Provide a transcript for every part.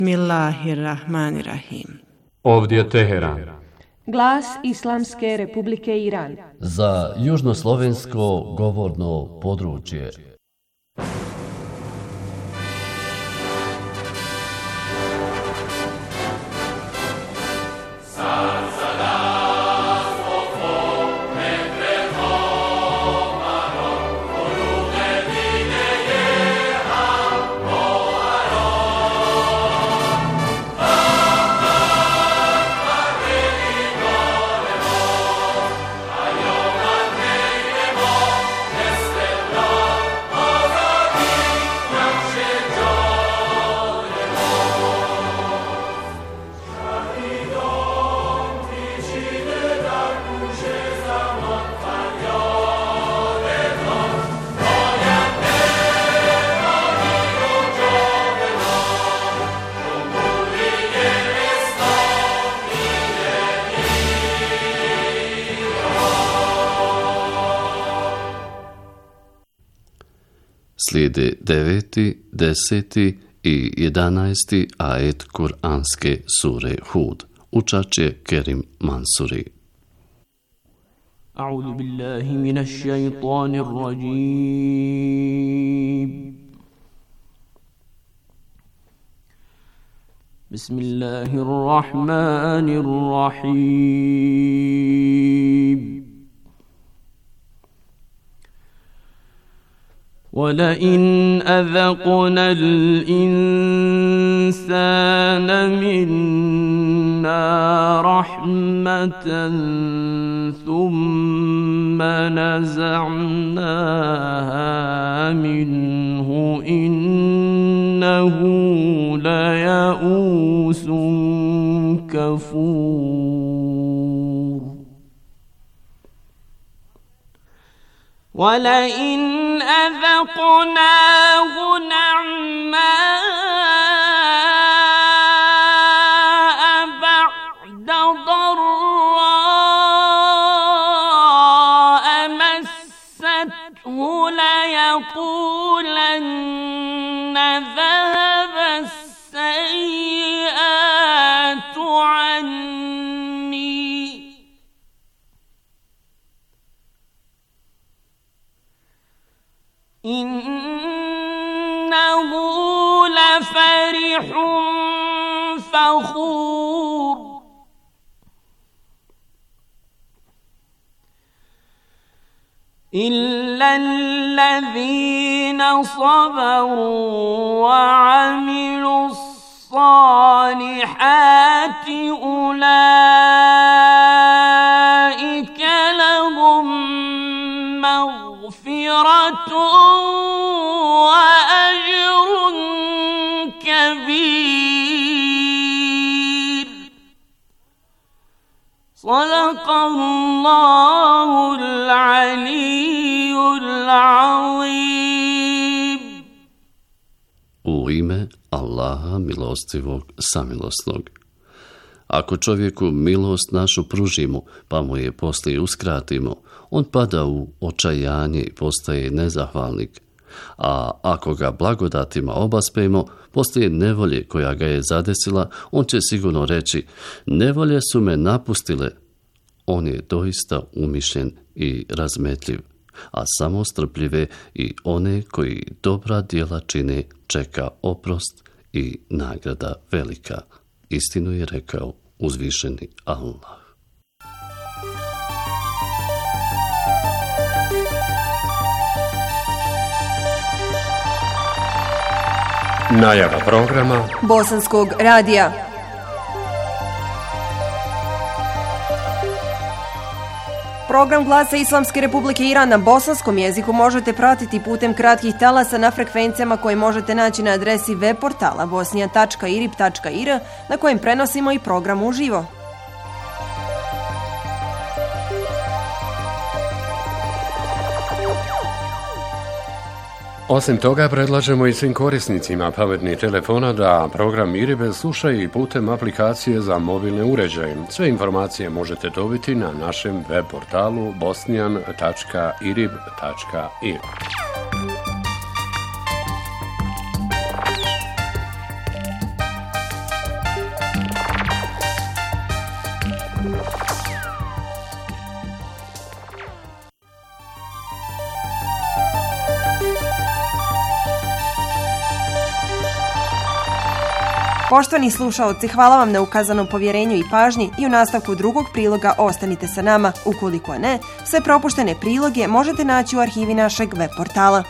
Bismillahirrahmanirrahim. Ovdje Teheran. Glas Islamske Republike Iran. Za južnoslovensko govorno područje. Slijede 9., 10. i 11. ajet Kur'anske sure Hud. Učat će Kerim Mansuri. A'udhu billahi minash shaitanir rajim. Bismillahirrahmanirrahim. وَلَئِنْ أَذَقْنَا الْإِنسَانَ مِنَّا رَحْمَةً ثُمَّ نَزَعْنَاهَا مِنْهُ إِنَّهُ لَيَئُوسٌ كَفُورٌ وَلَئِنْ أذقناه نعماء بعد ضراء مسته ليقولن ذهب السيئات عني إنه لفرح فخور إلا الذين صبروا وعملوا الصالحات أولئك لهم مغفرة وأجر كبير صدق الله العلي العظيم. U ime Allaha milostivog samilosnog. Ako čovjeku milost našu pružimo, pa mu je poslije uskratimo, on pada u očajanje i postaje nezahvalnik. A ako ga blagodatima obaspemo, poslije nevolje koja ga je zadesila, on će sigurno reći, nevolje su me napustile. On je doista umišljen i razmetljiv, a samo strpljive i one koji dobra djela čine čeka oprost i nagrada velika. Istinu je rekao uzvišeni Allah. Najava programa Bosanskog radija. Program Glasa Islamske Republike Iran na bosanskom jeziku možete pratiti putem kratkih talasa na frekvencijama koje možete naći na adresi web portala bosnia.irib.ir na kojem prenosimo i program uživo. Osim toga, predlažemo i svim korisnicima pametnih telefona da program IRIB slušaju i putem aplikacije za mobilne uređaje. Sve informacije možete dobiti na našem web portalu bosnian.irib.ir. Poštovani slušaoci, hvala vam na ukazanom povjerenju i pažnji i u nastavku drugog priloga ostanite sa nama. Ukoliko ne, sve propuštene priloge možete naći u arhivi našeg web portala.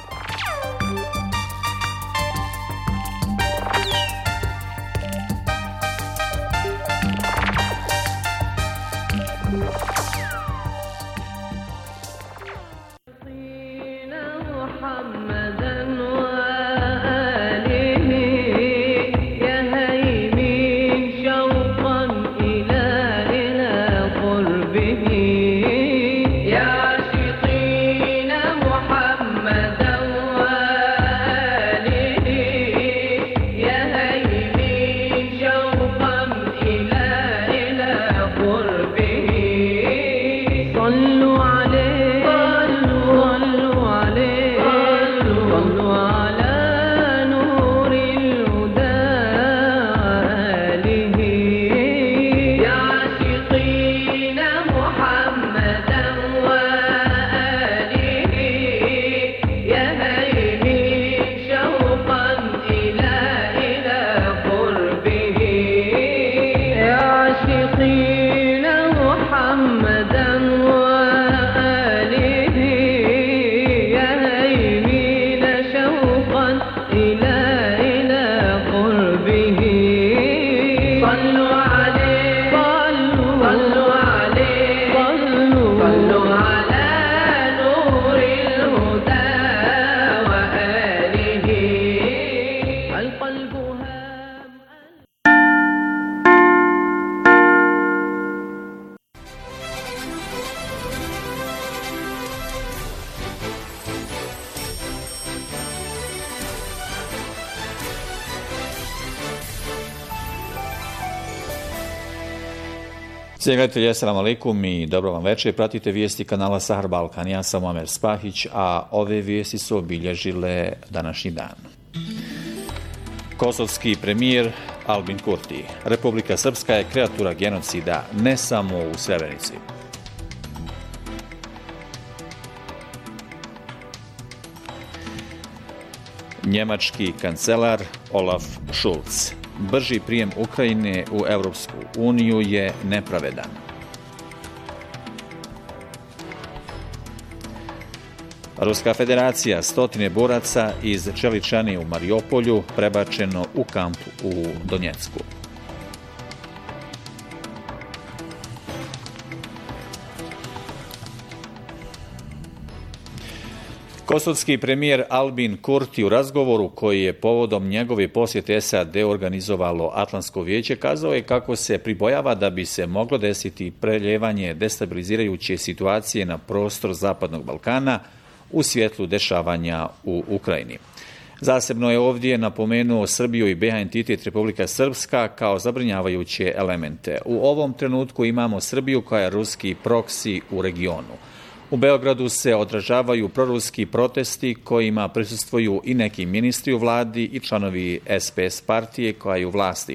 Cijenjeni gledatelji, assalamu alaikum i dobro vam večer. Pratite vijesti kanala Sahar Balkan. Ja sam Omer Spahić, a ove vijesti su obilježile današnji dan. Kosovski premijer Albin Kurti. Republika Srpska je kreatura genocida ne samo u Srebrenici. Njemački kancelar Olaf Scholz. Brži prijem Ukrajine u Europsku uniju je nepravedan. Ruska federacija, 100 boraca iz Čeličani u Mariupolju prebačeno u kamp u Donjecku. Kosovski premijer Albin Kurti u razgovoru koji je povodom njegove posjete SAD organizovalo Atlantsko vijeće kazao je kako se pribojava da bi se moglo desiti preljevanje destabilizirajuće situacije na prostor Zapadnog Balkana u svjetlu dešavanja u Ukrajini. Zasebno je ovdje napomenuo Srbiju i BiH entitet Republika Srpska kao zabrinjavajuće elemente. U ovom trenutku imamo Srbiju koja je ruski proksi u regionu. U Beogradu se odražavaju proruski protesti kojima prisustvuju i neki ministri u vladi i članovi SPS partije koja je u vlasti.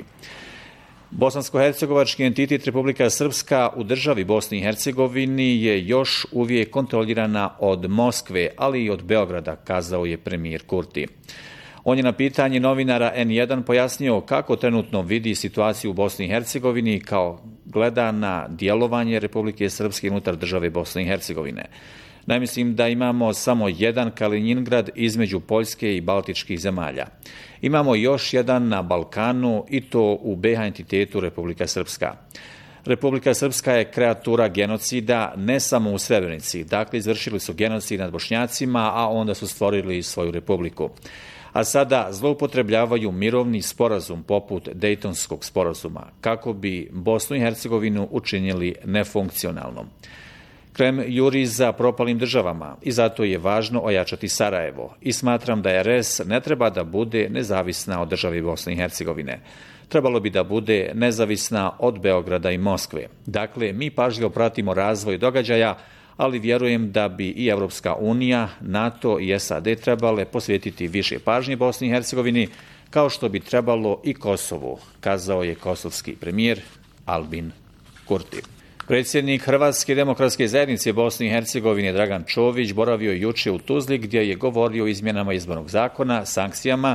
Bosansko-hercegovački entitet Republika Srpska u državi Bosni i Hercegovini je još uvijek kontrolirana od Moskve, ali i od Beograda, kazao je premijer Kurti. On je na pitanje novinara N1 pojasnio kako trenutno vidi situaciju u Bosni i Hercegovini kao gleda na djelovanje Republike Srpske unutar države Bosne i Hercegovine. Mislim da imamo samo jedan Kaliningrad između Poljske i Baltičkih zemalja. Imamo još jedan na Balkanu i to u BiH entitetu Republika Srpska. Republika Srpska je kreatura genocida ne samo u Srebrenici. Dakle, izvršili su genocid nad Bošnjacima, a onda su stvorili svoju republiku. A sada zloupotrebljavaju mirovni sporazum poput Dejtonskog sporazuma kako bi Bosnu i Hercegovinu učinili nefunkcionalnom. Krem juri za propalim državama i zato je važno ojačati Sarajevo i smatram da RS ne treba da bude nezavisna od države Bosne i Hercegovine. Trebalo bi da bude nezavisna od Beograda i Moskve. Dakle, mi pažljivo pratimo razvoj događaja, ali vjerujem da bi i Europska unija, NATO i SAD trebale posvetiti više pažnje Bosni i Hercegovini, kao što bi trebalo i Kosovu, kazao je kosovski premijer Albin Kurti. Predsjednik Hrvatske demokratske zajednice Bosne i Hercegovine Dragan Čović boravio juče u Tuzli gdje je govorio o izmjenama izbornog zakona, sankcijama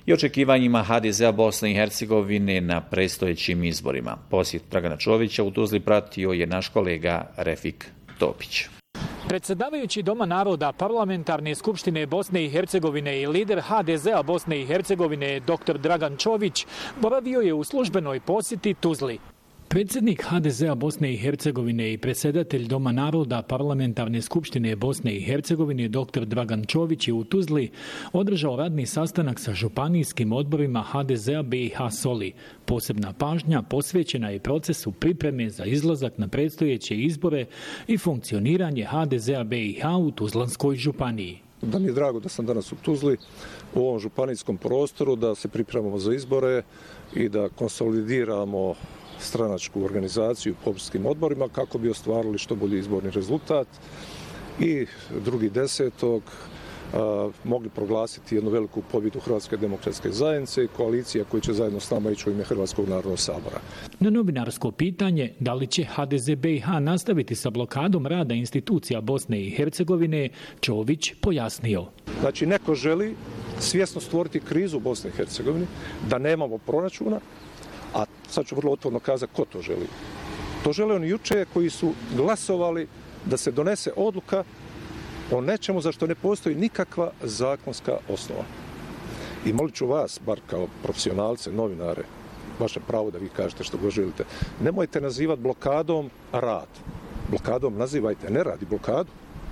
i očekivanjima HDZ-a Bosne i Hercegovine na predstojećim izborima. Posjet Dragana Čovića u Tuzli pratio je naš kolega Refik Topić. Predsjedavajući Doma naroda Parlamentarne skupštine Bosne i Hercegovine i lider HDZ-a Bosne i Hercegovine dr. Dragan Čović boravio je u službenoj posjeti Tuzli. Predsjednik HDZ-a Bosne i Hercegovine i predsjedatelj Doma naroda Parlamentarne skupštine Bosne i Hercegovine dr. Dragan Čović je u Tuzli održao radni sastanak sa županijskim odborima HDZ-a BiH Soli. Posebna pažnja posvećena je procesu pripreme za izlazak na predstojeće izbore i funkcioniranje HDZ-a BiH u Tuzlanskoj županiji. Da mi je drago da sam danas u Tuzli, u ovom županijskom prostoru, da se pripremamo za izbore i da konsolidiramo stranačku organizaciju po opštinskim odborima kako bi ostvarili što bolji izborni rezultat i 2.10. mogli proglasiti jednu veliku pobjedu Hrvatske demokratske zajednice i koalicija koja će zajedno s nama ići u ime Hrvatskog narodnog sabora. Na novinarsko pitanje da li će HDZ BiH nastaviti sa blokadom rada institucija Bosne i Hercegovine, Čović pojasnio. Znači, neko želi svjesno stvoriti krizu u Bosni i Hercegovini, da nemamo proračuna, a sad ću vrlo otvoreno kazati ko to želi. To žele oni juče koji su glasovali da se donese odluka o nečemu za što ne postoji nikakva zakonska osnova. I molit ću vas, bar kao profesionalce, novinare, vaše pravo da vi kažete što god želite, nemojte nazivati blokadom rad. Blokadom nazivajte nerad i blokadu.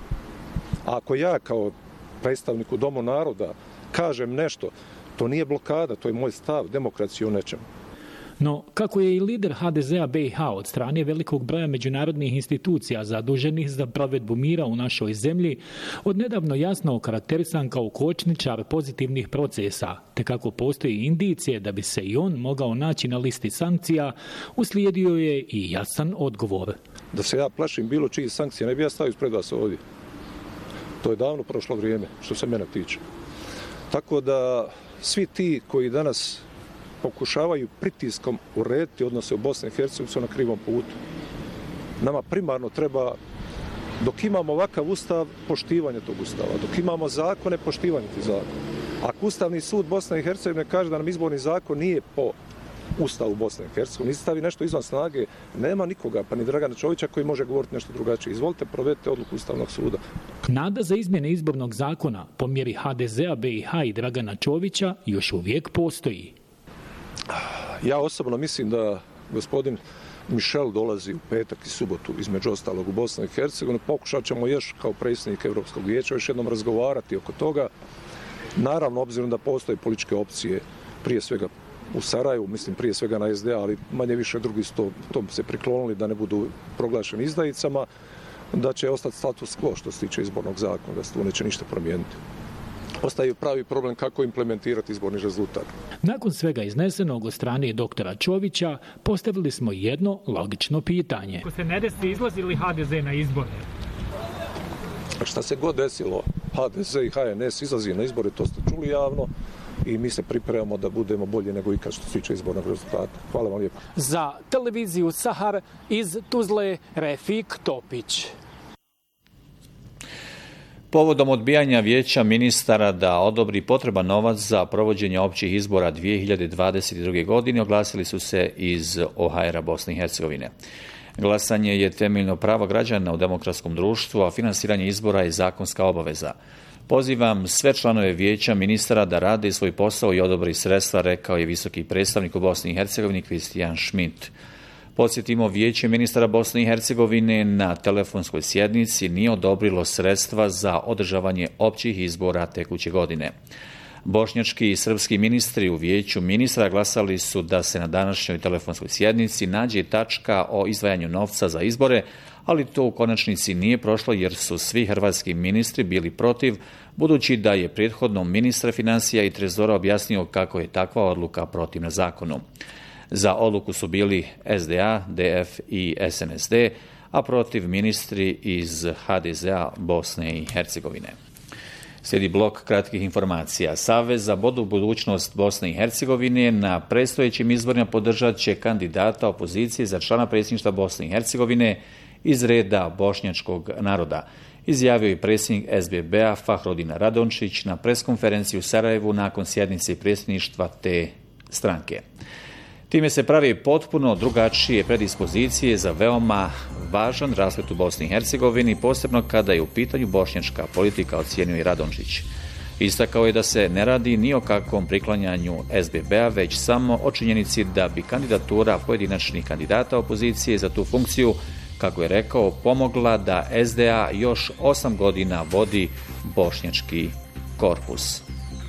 A ako ja kao predstavnik u Domu naroda kažem nešto, to nije blokada, to je moj stav, demokracija o nečemu. No, kako je i lider HDZ-a BiH od strane velikog broja međunarodnih institucija zaduženih za provedbu mira u našoj zemlji, odnedavno jasno okarakterisan kao kočničar pozitivnih procesa, te kako postoji indicije da bi se i on mogao naći na listi sankcija, uslijedio je i jasan odgovor. Da se ja plašim bilo čiji sankcija, ne bi ja stavio ispred vas ovdje. To je davno prošlo vrijeme, što se mene tiče. Tako da svi ti koji danas pokušavaju pritiskom urediti odnose u Bosni i Hercegovini su na krivom putu. Nama primarno treba, dok imamo ovakav ustav, poštivanje tog ustava. Dok imamo zakone, poštivanje tih zakona. Ako Ustavni sud Bosne i Hercegovine kaže da nam izborni zakon nije po Ustavu Bosne i Hercegovine, stavi nešto izvan snage, nema nikoga, pa ni Dragana Čovića koji može govoriti nešto drugačije. Izvolite, provedite odluku Ustavnog suda. Nada za izmjene izbornog zakona po mjeri HDZ-a BiH i Dragana Čovića još uvijek postoji. Ja osobno mislim da gospodin Michel dolazi u petak i subotu, između ostalog u Bosnu i Hercegovinu. Pokušat ćemo još kao predsjednik Europskog vijeća još jednom razgovarati oko toga. Naravno, obzirom da postoje političke opcije, prije svega u Sarajevu, mislim prije svega na SDA, ali manje više drugi su tom se priklonili da ne budu proglašeni izdajicama, da će ostati status quo što se tiče izbornog zakona, da se tu neće ništa promijeniti. Ostaje pravi problem kako implementirati izborni rezultat. Nakon svega iznesenog od strane doktora Čovića, postavili smo jedno logično pitanje. Ako se ne desi, izlazi li HDZ na izbore? Šta se god desilo, HDZ i HNS izlazi na izbore, to ste čuli javno i mi se pripremamo da budemo bolje nego ikad što se tiče izbornog rezultata. Hvala vam lijepo. Za televiziju Sahar iz Tuzle, Refik Topić. Povodom odbijanja vijeća ministara da odobri potreban novac za provođenje općih izbora 2022. godine oglasili su se iz OHR-a Bosne i Hercegovine. Glasanje je temeljno pravo građana u demokratskom društvu, a finansiranje izbora je zakonska obaveza. Pozivam sve članove vijeća ministara da rade svoj posao i odobri sredstva, rekao je visoki predstavnik u Bosni i Hercegovini Kristijan Schmidt. Podsjetimo, vijeće ministara Bosne i Hercegovine na telefonskoj sjednici nije odobrilo sredstva za održavanje općih izbora tekuće godine. Bošnjački i srpski ministri u vijeću ministra glasali su da se na današnjoj telefonskoj sjednici nađe tačka o izdvajanju novca za izbore, ali to u konačnici nije prošlo jer su svi hrvatski ministri bili protiv, budući da je prethodno ministar financija i trezora objasnio kako je takva odluka protivna zakonu. Za odluku su bili SDA, DF i SNSD, a protiv ministri iz HDZ-a Bosne i Hercegovine. Slijedi blok kratkih informacija. Savez za bolju budućnost Bosne i Hercegovine na predstojećim izborima podržat će kandidata opozicije za člana predsjedništva Bosne i Hercegovine iz reda bošnjačkog naroda. izjavio je predsjednik SBB-a Fahrodin Radončić na preskonferenciji u Sarajevu nakon sjednice predsjedništva te stranke. Time se pravi potpuno drugačije predispozicije za veoma važan rasplet u Bosni i Hercegovini, posebno kada je u pitanju bošnjačka politika, ocijenio i Radončić. Istakao je da se ne radi ni o kakvom priklanjanju SBB-a, već samo o činjenici da bi kandidatura pojedinačnih kandidata opozicije za tu funkciju, kako je rekao, pomogla da SDA još 8 godina vodi bošnjački korpus.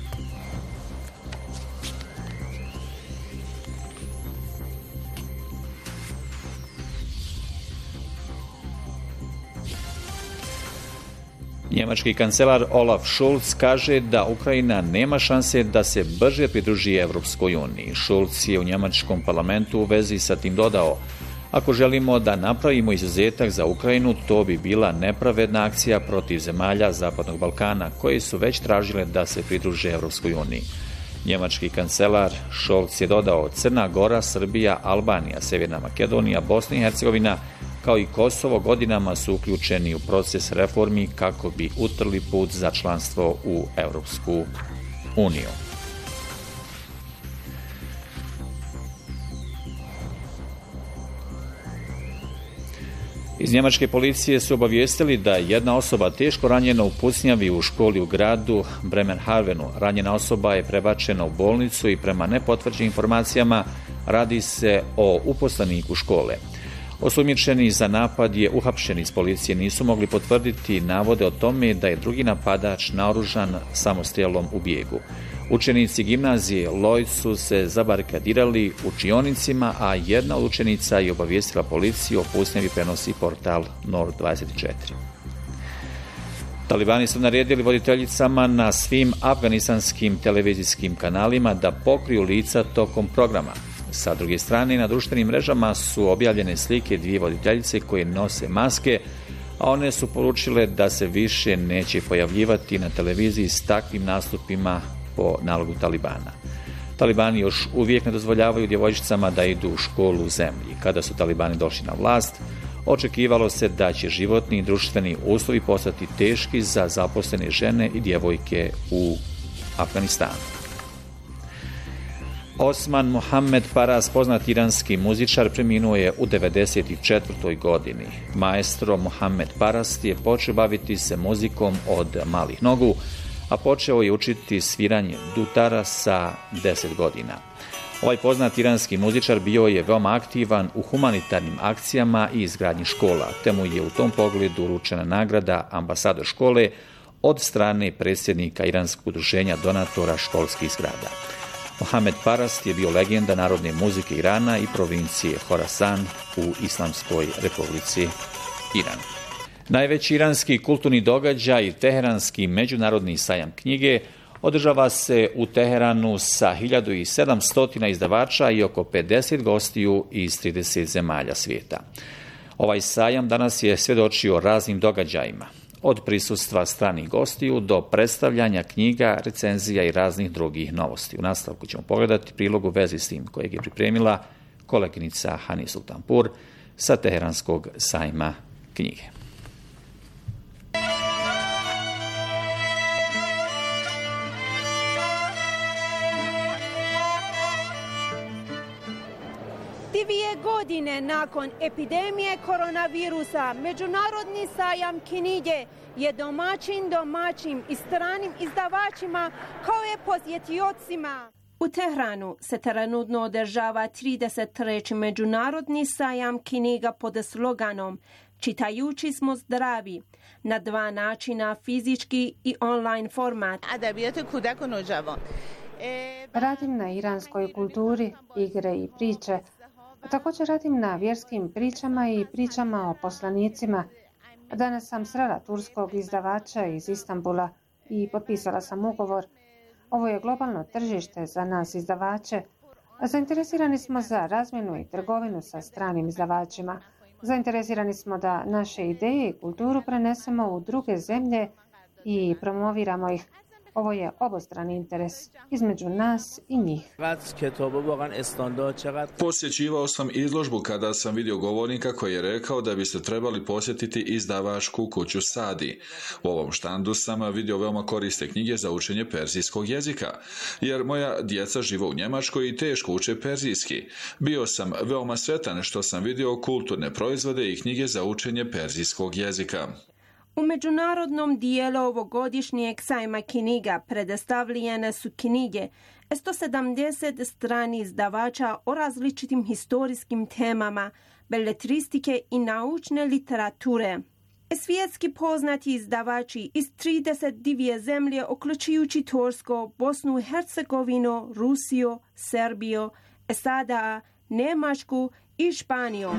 Njemački kancelar Olaf Scholz kaže da Ukrajina nema šanse da se brže pridruži Evropskoj uniji. Scholz je u njemačkom parlamentu u vezi sa tim dodao: ako želimo da napravimo izuzetak za Ukrajinu, to bi bila nepravedna akcija protiv zemalja Zapadnog Balkana, koje su već tražile da se pridruže Evropskoj uniji. Njemački kancelar Scholz je dodao: Crna Gora, Srbija, Albanija, Sjeverna Makedonija, Bosna i Hercegovina kao i Kosovo godinama su uključeni u proces reformi kako bi utrli put za članstvo u Evropsku uniju. Iz njemačke policije su obavijestili da je jedna osoba teško ranjena u pucnjavi u školi u gradu Bremerhavenu. Ranjena osoba je prebačena u bolnicu i prema nepotvrđenim informacijama radi se o uposleniku škole. Osumnjičeni za napad je uhapšen iz policije, nisu mogli potvrditi navode o tome da je drugi napadač naoružan samostrijelom u bijegu. Učenici gimnazije Lloyd su se zabarikadirali u učionicima, a jedna od učenica je obavijestila policiju o pucnjavi, prenosi portal Nord 24. Talibani su naredili voditeljicama na svim afganistanskim televizijskim kanalima da pokriju lica tokom programa. Sa druge strane, na društvenim mrežama su objavljene slike dvije voditeljice koje nose maske, a one su poručile da se više neće pojavljivati na televiziji s takvim nastupima po nalogu Talibana. Talibani još uvijek ne dozvoljavaju djevojčicama da idu u školu u zemlji. Kada su Talibani došli na vlast, očekivalo se da će životni i društveni uslovi postati teški za zaposlene žene i djevojke u Afganistanu. Osman Mohamed Paras, poznat iranski muzičar, preminuo je u 94. godini. Maestro Mohamed Paras je počeo baviti se muzikom od malih nogu, a počeo je učiti sviranje dutara sa 10 godina. Ovaj poznat iranski muzičar bio je veoma aktivan u humanitarnim akcijama i izgradnji škola, te mu je u tom pogledu uručena nagrada ambasador škole od strane predsjednika Iranskog udruženja donatora školskih zgrada. Mohamed Paras je bio legenda narodne muzike Irana i provincije Horasan u Islamskoj republici Iran. Najveći iranski kulturni događaj, Teheranski međunarodni sajam knjige, održava se u Teheranu sa 1700 izdavača i oko 50 gostiju iz 30 zemalja svijeta. Ovaj sajam danas je svjedočio raznim događajima, od prisustva stranih gostiju do predstavljanja knjiga, recenzija i raznih drugih novosti. U nastavku ćemo pogledati prilog u vezi s tim kojeg je pripremila koleginica Hani Sultanpur sa Teheranskog sajma knjige. Godine nakon epidemije koronavirusa, Međunarodni sajam knjige je domaćim i stranim izdavačima kao i posjetiocima. U Tehranu se trenutno održava 33. Međunarodni sajam knjiga pod sloganom Čitajući smo zdravi, na dva načina, fizički i online format. Radim na iranskoj kulturi, igre i priče. Također radim na vjerskim pričama i pričama o poslanicima. Danas sam srela turskog izdavača iz Istanbula i potpisala sam ugovor. Ovo je globalno tržište za nas izdavače. Zainteresirani smo za razmjenu i trgovinu sa stranim izdavačima. Zainteresirani smo da naše ideje i kulturu prenesemo u druge zemlje i promoviramo ih. Ovo je obostrani interes između nas i njih. Posjećivao sam izložbu kada sam vidio govornika koji je rekao da biste trebali posjetiti izdavačku kuću Sadi. U ovom štandu sam vidio veoma korisne knjige za učenje perzijskog jezika, jer moja djeca žive u Njemačkoj i teško uče perzijski. Bio sam veoma sretan što sam vidio kulturne proizvode i knjige za učenje perzijskog jezika. U međunarodnom dijelu ovogodišnjeg sajma knjiga predstavljene su knjige 170 strani izdavača o različitim historijskim temama, beletristike i naučne literature. Svjetski poznati izdavači iz 32 zemlje, uključujući Tursko, Bosnu i Hercegovinu, Rusiju, Srbiju, SAD, Njemačku i Španiju.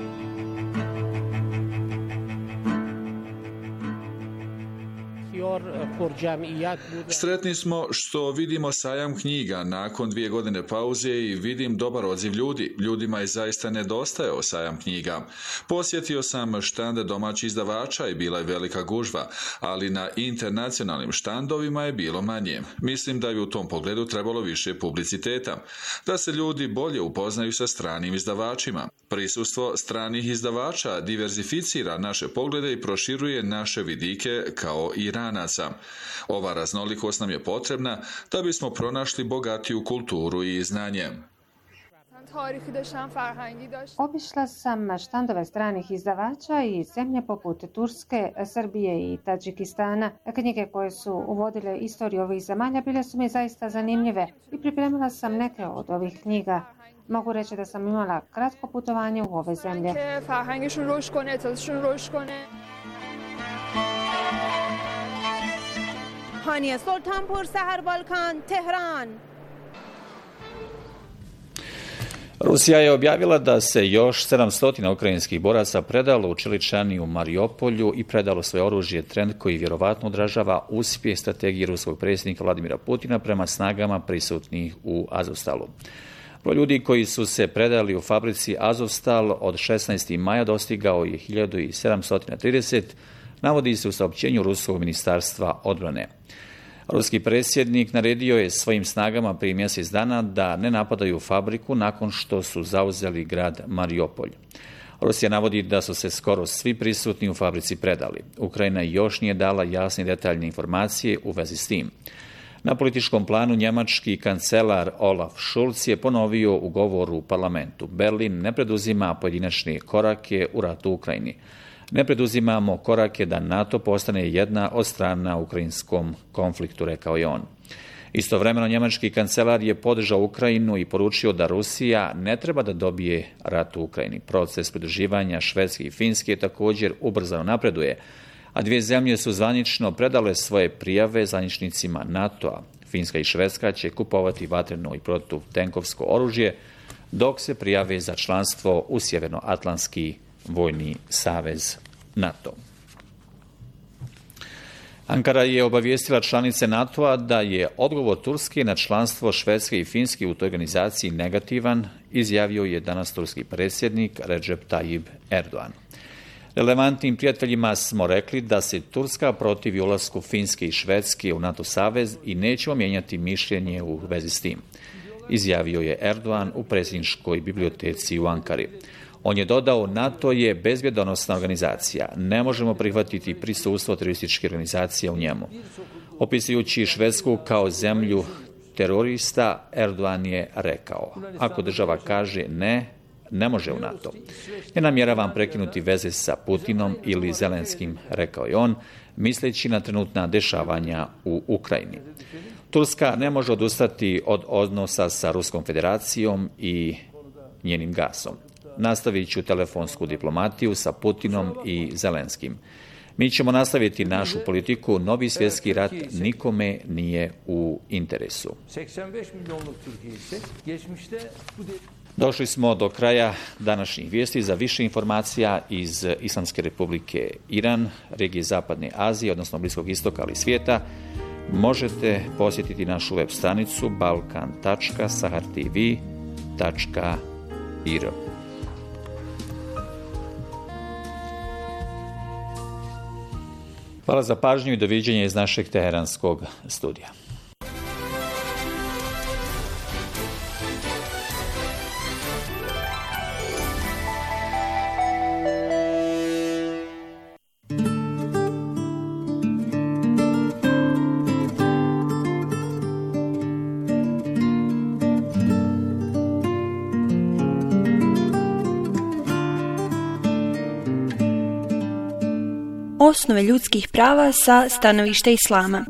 Sretni smo što vidimo sajam knjiga nakon 2 godine pauze i vidim dobar odziv ljudi. Ljudima je zaista nedostajao sajam knjiga. Posjetio sam štande domaćih izdavača i bila je velika gužva, ali na internacionalnim štandovima je bilo manje. Mislim da je u tom pogledu trebalo više publiciteta, da se ljudi bolje upoznaju sa stranim izdavačima. Prisustvo stranih izdavača diverzificira naše poglede i proširuje naše vidike kao Iranaca. Ova raznolikost nam je potrebna da bismo pronašli bogatiju kulturu i znanje. Obišla sam štandove stranih izdavača i zemlje poput Turske, Srbije i Tadžikistana. Knjige koje su uvodile istoriju ovih zemalja bile su mi zaista zanimljive i pripremila sam neke od ovih knjiga. Mogu reći da sam imala kratko putovanje u ove zemlje. Hania Sultanpur, Sahar Balkan, Tehran. Rusija je objavila da se još 700 ukrajinskih boraca predalo u Čeličani u Mariupolju i predalo svoje oružje, trend koji vjerovatno odražava uspjeh strategije ruskog predsjednika Vladimira Putina prema snagama prisutnih u Azovstalu. Broj ljudi koji su se predali u fabrici Azovstal od 16. maja dostigao je 1730, navodi se u saopćenju Ruskog ministarstva odbrane. Ruski predsjednik naredio je svojim snagama prije mjesec dana da ne napadaju fabriku nakon što su zauzeli grad Mariupolj. Rusija navodi da su se skoro svi prisutni u fabrici predali. Ukrajina još nije dala jasne i detaljne informacije u vezi s tim. Na političkom planu njemački kancelar Olaf Scholz je ponovio u govoru u parlamentu: Berlin ne preduzima pojedinačne korake u ratu u Ukrajini. Ne preduzimamo korake da NATO postane jedna od strana u ukrajinskom konfliktu, rekao je on. Istovremeno njemački kancelar je podržao Ukrajinu i poručio da Rusija ne treba da dobije rat u Ukrajini. Proces pridruživanja Švedske i Finske također ubrzano napreduje, a 2 zemlje su zvanično predale svoje prijave zvaničnicima NATO-a. Finska i Švedska će kupovati vatreno i protutenkovsko oružje, dok se prijave za članstvo u Sjevernoatlantski vojni savez NATO. Ankara je obavijestila članice NATO-a da je odgovor Turske na članstvo Švedske i Finske u toj organizaciji negativan, izjavio je danas turski predsjednik Recep Tayyip Erdogan. Relevantnim prijateljima smo rekli da se Turska protivi ulasku Finske i Švedske u NATO savez i nećemo mijenjati mišljenje u vezi s tim, izjavio je Erdogan u predsjedničkoj biblioteci u Ankari. On je dodao: NATO je bezbjedonosna organizacija, ne možemo prihvatiti prisustvo terorističke organizacije u njemu. Opisujući Švedsku kao zemlju terorista, Erdogan je rekao: ako država kaže ne, ne može u NATO. Ne namjeravam prekinuti veze sa Putinom ili Zelenskim, rekao je on, misleći na trenutna dešavanja u Ukrajini. Turska ne može odustati od odnosa sa Ruskom federacijom i njenim gasom. Nastavit ću telefonsku diplomatiju sa Putinom i Zelenskim. Mi ćemo nastaviti našu politiku, novi svjetski rat nikome nije u interesu. Došli smo do kraja današnjih vijesti. Za više informacija iz Islamske republike Iran, regije Zapadne Azije, odnosno Bliskog istoka, ali i svijeta, možete posjetiti našu web stranicu balkan.sahartv.ir. Hvala za pažnju i doviđenje iz našeg teheranskog studija. Osnove ljudskih prava sa stanovišta islama.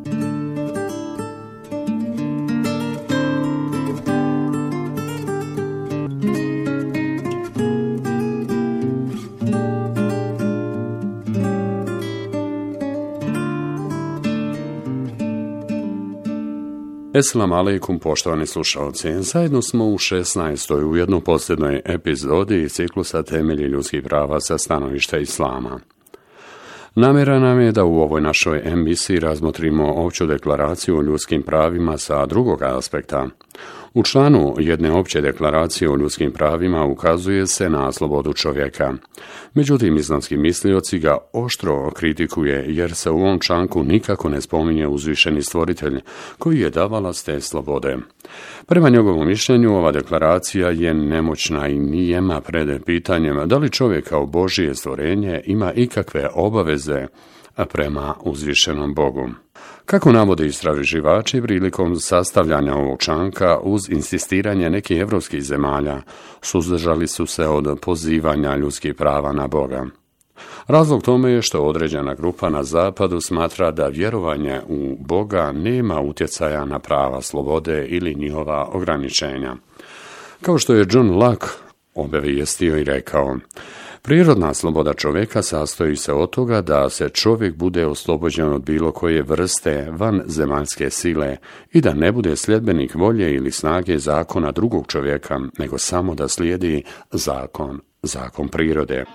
Esselam alejkum, poštovani slušalci. Zajedno smo u 16. u jednoj posljednoj epizodi ciklusa Temelji ljudskih prava sa stanovišta islama. Namjera nam je da u ovoj našoj emisiji razmotrimo opću deklaraciju o ljudskim pravima sa drugog aspekta. U članu jedne opće deklaracije o ljudskim pravima ukazuje se na slobodu čovjeka. Međutim, islamski mislioci ga oštro kritikuje jer se u ovom članku nikako ne spominje uzvišeni stvoritelj koji je davalac te slobode. Prema njegovom mišljenju, ova deklaracija je nemoćna i nijema pred pitanjem da li čovjek kao Božije stvorenje ima ikakve obaveze prema uzvišenom Bogu. Kako navode istraživači, prilikom sastavljanja ovog članka uz insistiranje nekih evropskih zemalja suzdržali su se od pozivanja ljudskih prava na Boga. Razlog tome je što određena grupa na zapadu smatra da vjerovanje u Boga nema utjecaja na prava slobode ili njihova ograničenja. Kao što je John Locke obavijestio i rekao, prirodna sloboda čovjeka sastoji se od toga da se čovjek bude oslobođen od bilo koje vrste vanzemaljske sile i da ne bude sljedbenik volje ili snage zakona drugog čovjeka, nego samo da slijedi zakon prirode.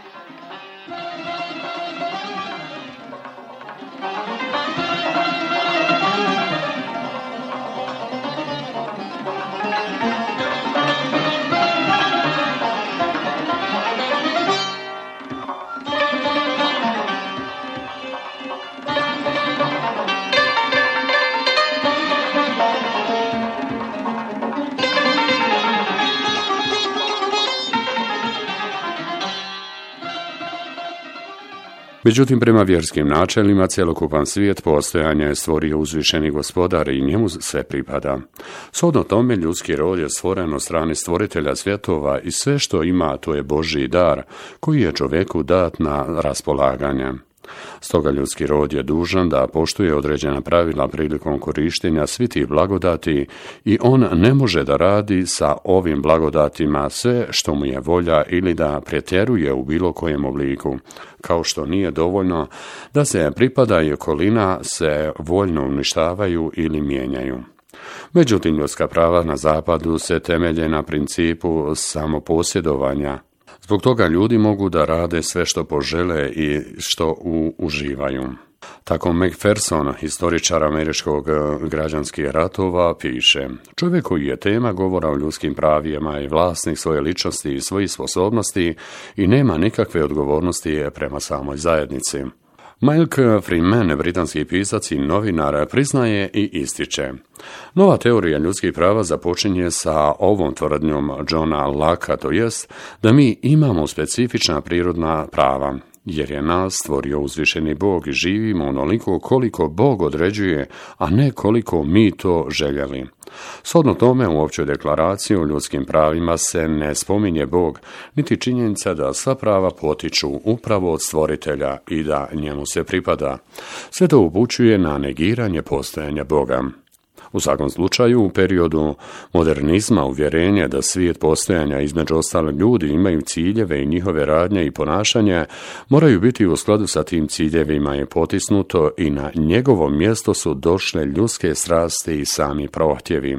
Međutim, prema vjerskim načelima, cjelokupan svijet postojanja je stvorio uzvišeni gospodar i njemu se pripada. Shodno tome, ljudski rod je stvoren od strane stvoritelja svjetova i sve što ima, to je Božji dar, koji je čovjeku dat na raspolaganje. Stoga ljudski rod je dužan da poštuje određena pravila prilikom korištenja svih tih blagodati i on ne može da radi sa ovim blagodatima sve što mu je volja ili da pretjeruje u bilo kojem obliku, kao što nije dovoljno da se pripada i okolina se voljno uništavaju ili mijenjaju. Međutim, ljudska prava na zapadu se temelje na principu samoposjedovanja. Zbog toga ljudi mogu da rade sve što požele i što uživaju. Tako McPherson, historičar američkog građanskih ratova, piše: čovjek koji je tema govora o ljudskim pravima i vlasnik svoje ličnosti i svojih sposobnosti i nema nikakve odgovornosti prema samoj zajednici. Milk Freeman, britanski pisac i novinar, priznaje i ističe: nova teorija ljudskih prava započinje sa ovom tvrdnjom Johna Locke, to jest da mi imamo specifična prirodna prava, jer je nas stvorio uzvišeni Bog i živimo onoliko koliko Bog određuje, a ne koliko mi to željeli. Shodno tome, u općoj deklaraciji o ljudskim pravima se ne spominje Bog, niti činjenica da sva prava potiču upravo od stvoritelja i da njemu se pripada. Sve to upućuje na negiranje postojanja Boga. U svakom slučaju, u periodu modernizma uvjerenje da svijet postojanja između ostalih ljudi imaju ciljeve i njihove radnje i ponašanje moraju biti u skladu sa tim ciljevima je potisnuto i na njegovo mjesto su došle ljudske strasti i sami prohtjevi.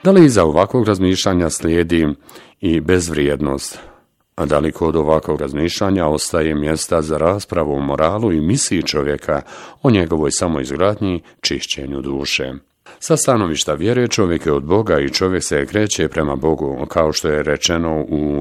Da li iza ovakvog razmišljanja slijedi i bezvrijednost? A da li kod ovakvog razmišljanja ostaje mjesta za raspravu o moralu i misiji čovjeka, o njegovoj samoizgradnji, čišćenju duše? Sa stanovišta vjere čovjek je od Boga i čovjek se kreće prema Bogu, kao što je rečeno u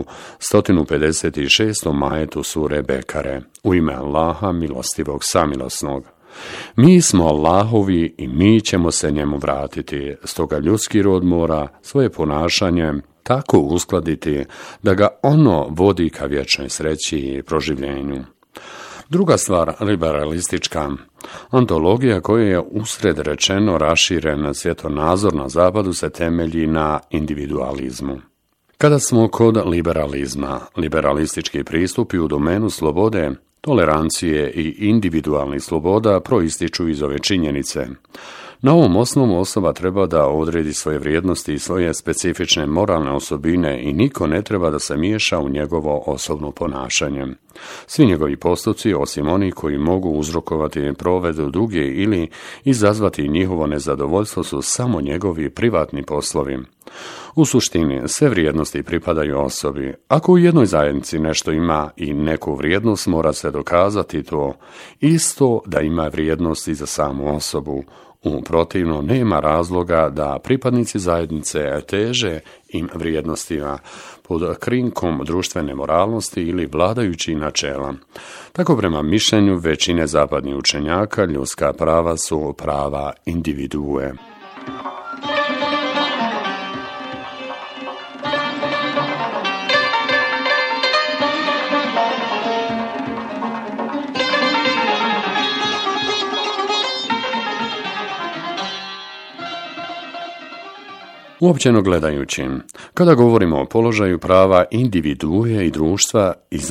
156. ajetu sure Bekare, u ime Allaha milostivog samilosnog. Mi smo Allahovi i mi ćemo se njemu vratiti, stoga ljudski rod mora svoje ponašanje tako uskladiti da ga ono vodi ka vječnoj sreći i proživljenju. Druga stvar, liberalistička ontologija koja je usred rečeno raširen svjetonazor na zapadu se temelji na individualizmu. Kada smo kod liberalizma, liberalistički pristupi u domenu slobode, tolerancije i individualnih sloboda proističu iz ove činjenice. Na ovom osnovu osoba treba da odredi svoje vrijednosti i svoje specifične moralne osobine i niko ne treba da se miješa u njegovo osobno ponašanje. Svi njegovi postupci, osim onih koji mogu uzrokovati provedbu druge ili izazvati njihovo nezadovoljstvo, su samo njegovi privatni poslovi. U suštini, sve vrijednosti pripadaju osobi. Ako u jednoj zajednici nešto ima i neku vrijednost, mora se dokazati to isto da ima vrijednosti za samu osobu. U protivno, nema razloga da pripadnici zajednice teže im vrijednostima pod krinkom društvene moralnosti ili vladajućih načela. Tako prema mišljenju većine zapadnih učenjaka, ljudska prava su prava individue. Uopćeno gledajući, kada govorimo o položaju prava individue i društva,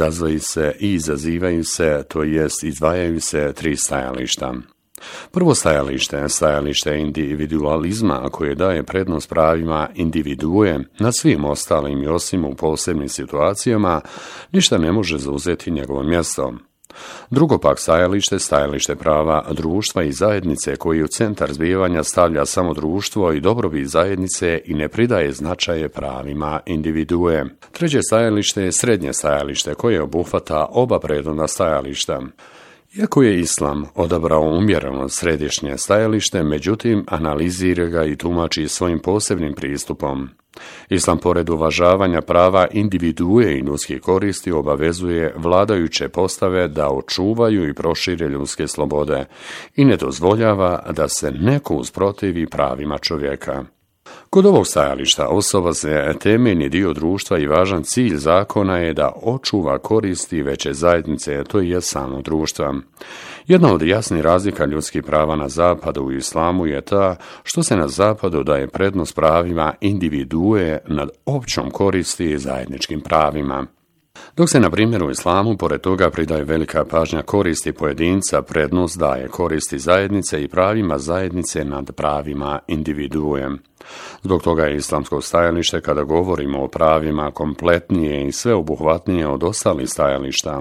izazivaju se, to jest izdvajaju se tri stajališta. Prvo stajalište individualizma koje daje prednost pravima individue nad svim ostalim i osim u posebnim situacijama, ništa ne može zauzeti njegovo mjesto. Drugo pak stajalište prava društva i zajednice koji u centar zbivanja stavlja samo društvo i dobrobit zajednice i ne pridaje značaje pravima individue. Treće stajalište je srednje stajalište koje obuhvata oba prethodna stajališta. Iako je Islam odabrao umjereno središnje stajalište, međutim analizira ga i tumači svojim posebnim pristupom. Islam pored uvažavanja prava individue i ljudskih koristi obavezuje vladajuće postave da očuvaju i prošire ljudske slobode i ne dozvoljava da se neko usprotivi pravima čovjeka. Kod ovog stajališta osoba se temeljni dio društva i važan cilj zakona je da očuva koristi veće zajednice, to je samo društva. Jedna od jasnih razlika ljudskih prava na zapadu u islamu je ta što se na zapadu daje prednost pravima individue nad općom koristi i zajedničkim pravima. Dok se, na primjer, u islamu pored toga pridaje velika pažnja koristi pojedinca, prednost daje koristi zajednice i pravima zajednice nad pravima individue. Zbog toga je islamsko stajalište, kada govorimo o pravima, kompletnije i sveobuhvatnije od ostalih stajališta.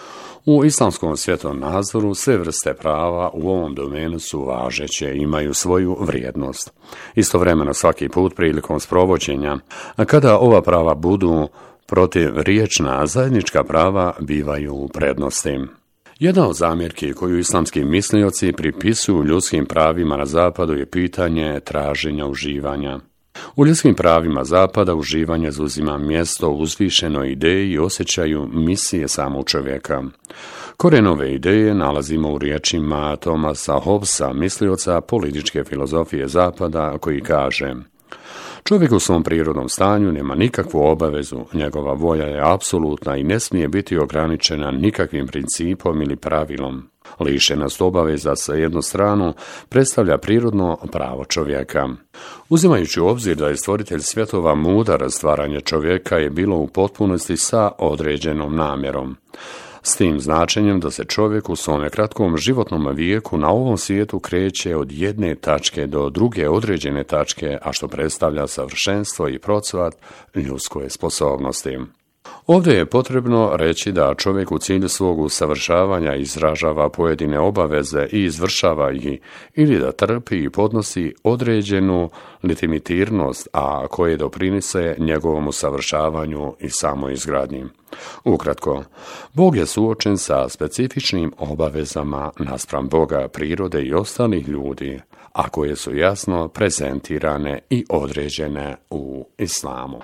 U islamskom svjetonazoru sve vrste prava u ovom domenu su važeće i imaju svoju vrijednost. Istovremeno svaki put prilikom sprovođenja, a kada ova prava budu protivriječna, zajednička prava bivaju u prednosti. Jedna od zamjerki koju islamski mislioci pripisuju ljudskim pravima na zapadu je pitanje traženja uživanja. U ljudskim pravima zapada uživanje zauzima mjesto u uzvišenoj ideji i osjećaju misije samog čovjeka. Korijen ove ideje nalazimo u riječima Thomasa Hobbesa, mislioca političke filozofije zapada, koji kaže: čovjek u svom prirodnom stanju nema nikakvu obavezu, njegova volja je apsolutna i ne smije biti ograničena nikakvim principom ili pravilom. Lišenost obaveza sa jednu stranu predstavlja prirodno pravo čovjeka. Uzimajući u obzir da je stvoritelj svjetova mudar, stvaranje čovjeka je bilo u potpunosti sa određenom namjerom. S tim značenjem da se čovjek u svome kratkom životnom vijeku na ovom svijetu kreće od jedne tačke do druge određene tačke, a što predstavlja savršenstvo i procvat ljudske sposobnosti. Ovdje je potrebno reći da čovjek u cilju svog usavršavanja izražava pojedine obaveze i izvršava ih, ili da trpi i podnosi određenu legitimitirnost, a koje doprinose njegovom usavršavanju i samoizgradnji. Ukratko, Bog je suočen sa specifičnim obavezama naspram Boga, prirode i ostalih ljudi, a koje su jasno prezentirane i određene u islamu.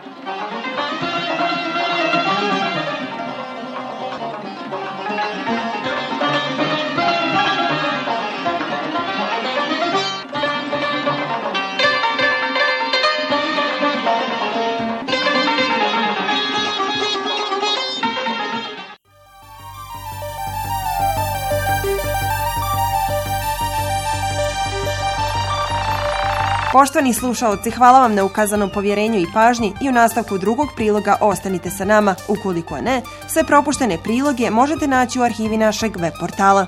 Poštovani slušaoci, hvala vam na ukazanom povjerenju i pažnji i u nastavku drugog priloga ostanite sa nama. Ukoliko ne, sve propuštene priloge možete naći u arhivi našeg web portala.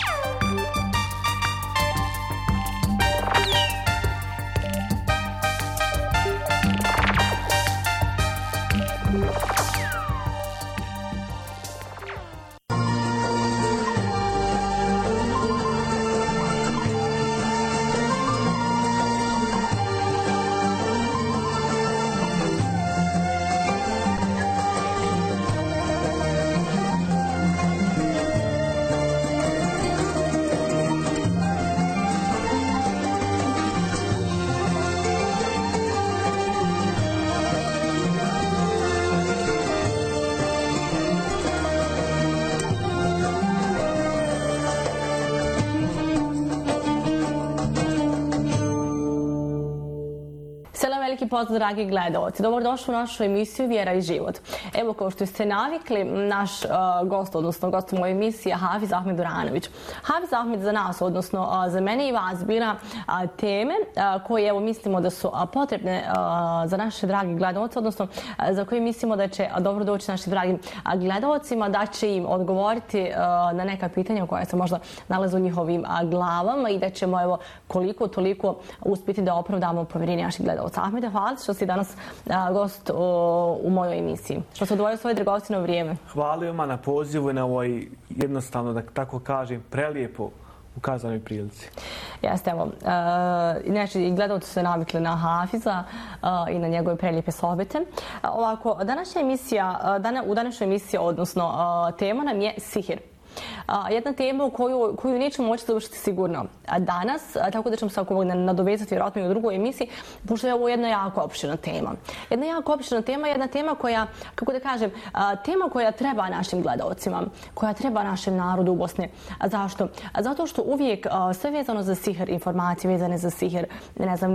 Pozdrav, dragi gledalci. Dobrodošli u našu emisiju Vjera i život. Evo, kao što ste navikli, naš gost, odnosno gost u mojoj emisiji je Hafiz Ahmed Duranović. Hafiz Ahmed za nas, odnosno za mene i vas, bira teme koje, evo, mislimo da su potrebne za naše dragi gledalci, odnosno za koje mislimo da će dobro doći našim dragim gledalcima, da će im odgovoriti na neka pitanja koja se možda nalaze u njihovim glavama i da ćemo, evo, koliko toliko uspjeti da opravdamo povjerenje naših gledalca. Ahmede, hvala što si danas gost u mojoj emisiji. Što se odvojio svoje dragocjeno vrijeme. Hvala vam na pozivu i na ovoj, jednostavno da tako kažem, prelijepo ukazanoj prilici. Jeste, evo. Inače, i gledalci su se navikli na Hafiza i na njegove prelijepe sohbete. Ovako, u današnjoj emisiji, odnosno tema nam je sihir. Jedna tema u koju nećemo moći završiti sigurno danas, tako da ćemo se nadovezati vjerojatno i u drugoj emisiji, pošto je ovo jedna jako opširna tema. Jedna jako opširna tema, jedna tema koja, kako da kažem, tema koja treba našim gledalcima, koja treba našem narodu u Bosni. Zašto? Zato što uvijek sve vezano za sihir, informacije vezane za sihir, ne znam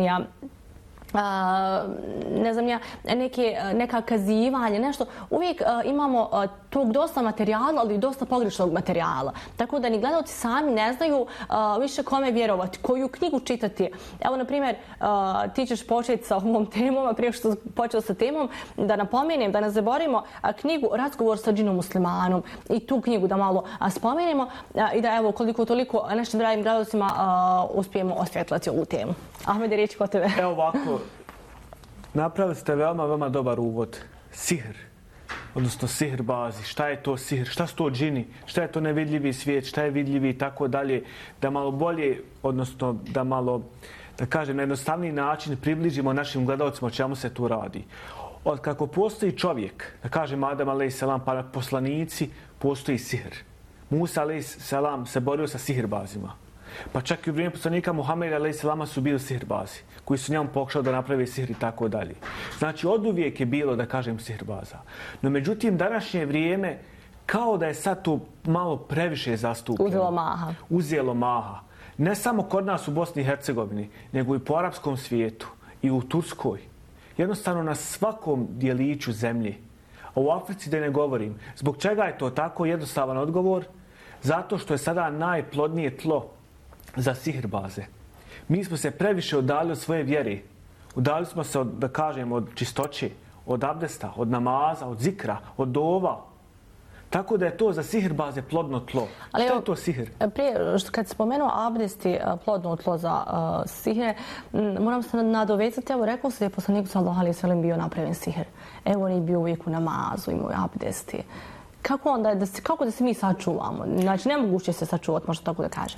neka kazivanje, nešto. Uvijek imamo tog dosta materijala, ali i dosta pogrešnog materijala. Tako da ni gledalci sami ne znaju više kome vjerovati, koju knjigu čitati. Evo, na primjer, ti ćeš početi sa ovom temom, a prije što počeo sa temom, da napomenem, da ne zaboravimo knjigu Razgovor sa džinom muslimanom i tu knjigu da malo spomenemo i da, evo, koliko toliko našim dragim gledalcima uspijemo osvjetlati ovu temu. Ahmede, riječ kod tebe. Evo ovako, napravili ste veoma dobar uvod. Sihr, odnosno sihr bazi. Šta je to sihr? Šta su to džini? Šta je to nevidljivi svijet? Šta je vidljivi i tako dalje? Da malo bolje, odnosno da malo, da kažem, na jednostavniji način približimo našim gledalcima o čemu se tu radi. Od kako postoji čovjek, da kažem Adam a.s. pa poslanici, postoji sihr. Musa a.s. se borio sa sihrbazima. Pa čak i u vrijeme poslanika Muhameda a.s. su bili sihirbazi, koji su njemu pokušali da naprave sihr i tako dalje. Znači, oduvijek je bilo, da kažem, sihirbaza. No, međutim, današnje vrijeme, kao da je sad to malo previše zastupljeno. Uzelo maha. Ne samo kod nas u Bosni i Hercegovini, nego i po arapskom svijetu i u Turskoj. Jednostavno na svakom dijeliću zemlje. A u Africi da ne govorim. Zbog čega je to tako? Jednostavan odgovor. Zato što je sada najplodnije tlo za sihirbaze. Mi smo se previše udalili od svoje vjere. Udalili smo se, da kažem, od čistoće, od abdesta, od namaza, od zikra, od dova. Tako da je to za sihirbaze plodno tlo. Ali što je to sihr? Prije, kad spomenuo abdesti plodno tlo za sihr, moram se nadovezati, evo rekao se da je poslaniku sallallahu alejhi ve sellem bio napravljen sihr. Evo on je bio uvijek u namazu, imao je abdesti. Kako da se mi sačuvamo? Znači, nemoguće se sačuvati, možda tako da kažem.